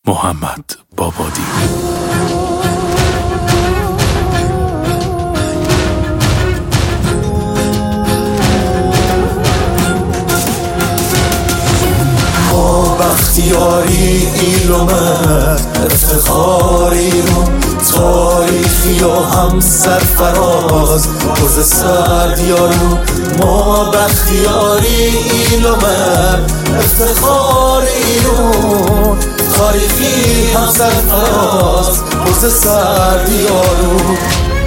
محمد بابادی. ما بختیاری ایلومت افتخار ایران، تاریخی و هم سرفراز پرز سردیارو. ما بختیاری ایلومت افتخار ایران، تاریخی هم سرفراز پرز سردیارو.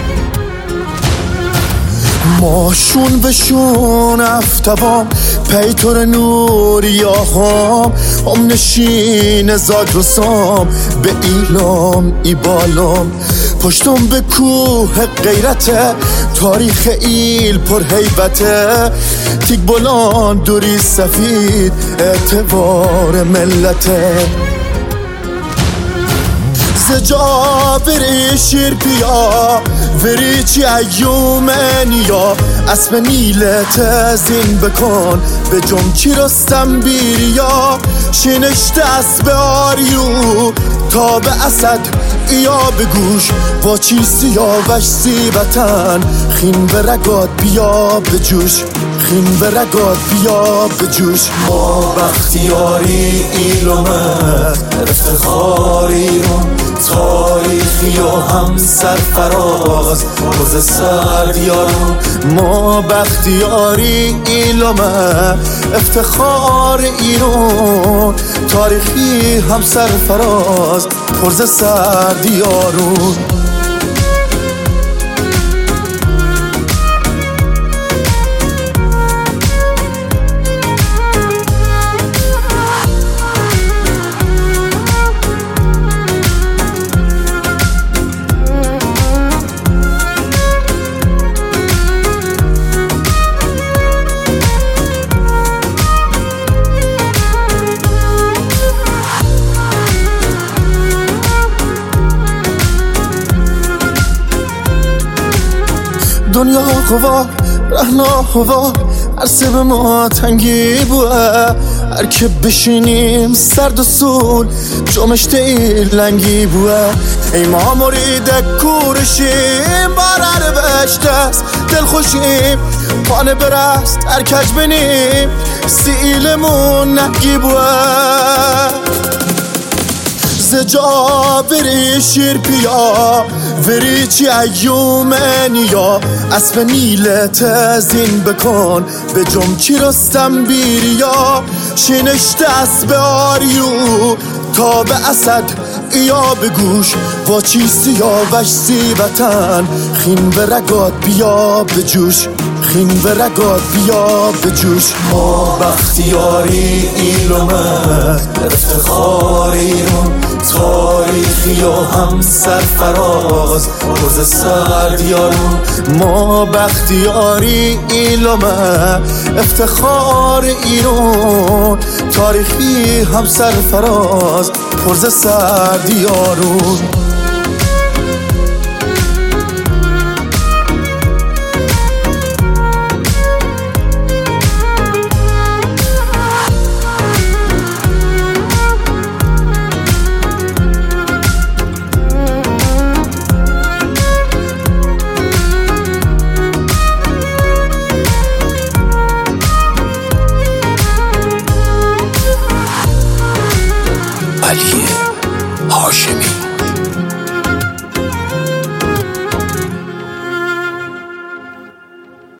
ماشون بشون افتوام پیتر نوریاهام، هم نشین زاگرسام به ایلام ای بالام. پشتم به کوه غیرته، تاریخ ایل پر هیبته. تیک بلان دوری سفید اعتبار ملته. زجا بری شیر بیا وری چی ایومنیا، اسم نیلت زین بکن به جمچی رستم بیریا. شینشت اسب آریو تا به اسد ایا بگوش، با چی سیاوش زیبتن خین به رگات بیا به جوش، خین به رگات بیا به جوش. ما بختیاری ایلومت افتخار ایران، تاریخی و هم سرفراز پرز سردیارو. ما بختیاری ایلومت افتخار ایران، تاریخی هم سرفراز پرز سردیارو. دنیا خواه رهنا هوا عرصه به ما تنگی بوه. هر که بشینیم سرد و سول جمشت لنگی بوه. ای ما مرید کورشیم باره بشت است دل خوشیم، پانه برست ارکج بینیم سیلمون نگی بوه. زجا بری شیر پیا وری چی ایومنیا، اسب نیلت زین بکن به جمچی رستم بیریا. شینشت اسب آریو تا به اسد ایا بگوش، با چی سیاوش زیبتن خین به رگات بیا به جوش، خین به رگات بیا به جوش. ما بختیاری ایلومت افتخار ایران، تاریخی و هم سرفراز پرز سردیارو. ما بختیاری ایلومت افتخار ایران، تاریخی هم سرفراز پرز سردیارو. علی هاشمی.